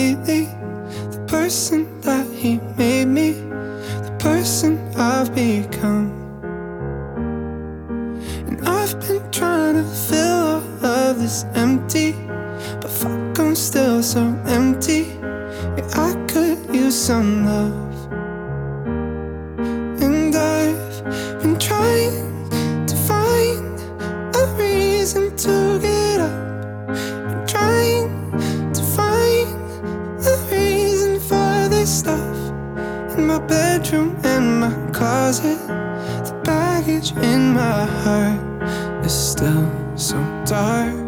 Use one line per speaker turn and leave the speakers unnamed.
completely the person that he made me, the person I've become. And I've been trying to fill all of this empty, but fuck, I'm still so empty. Yeah, I could use some love. And I've been trying to find a reason to get up, been trying to find a reason for this stuff in my bedroom and my closet. The baggage in my heart is still so dark.